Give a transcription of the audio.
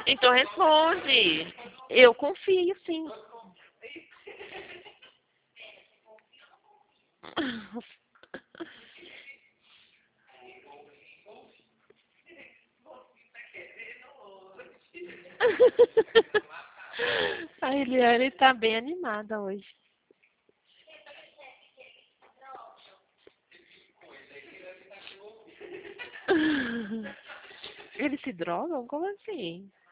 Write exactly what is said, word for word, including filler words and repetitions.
Então responde. Eu confio, sim. A Eliane tá bem animada hoje. Eles se drogam? Como assim?